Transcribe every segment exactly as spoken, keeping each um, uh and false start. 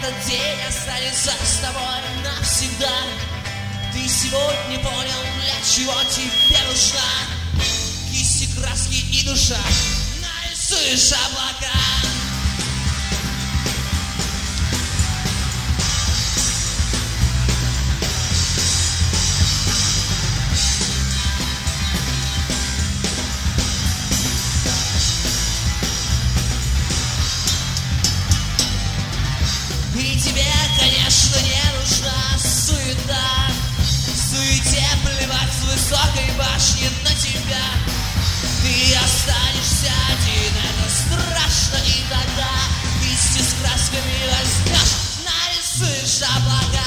Этот день останется с тобой навсегда. Ты сегодня понял, для чего тебе нужна кисти, краски и душа. Нарисуешь облака. И тебе, конечно, не нужна суета. В суете плевать с высокой башни на тебя. Ты останешься один, это страшно. И тогда кисти с красками возьмешь, нарисуешь облака.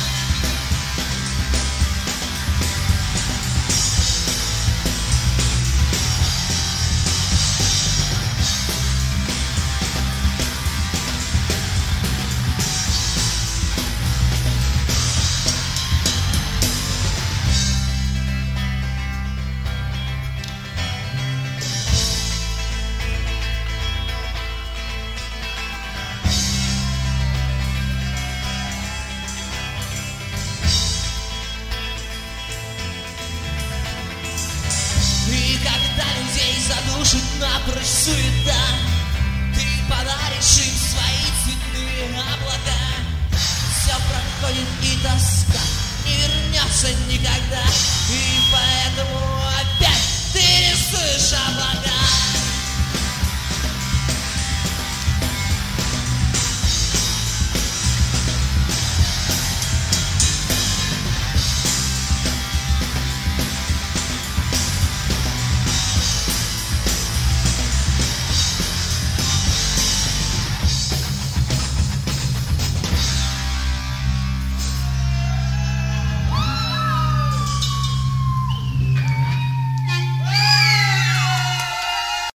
И когда людей задушит напрочь суета, ты подаришь им свои цветные облака. Все проходит, и тоска не вернется никогда.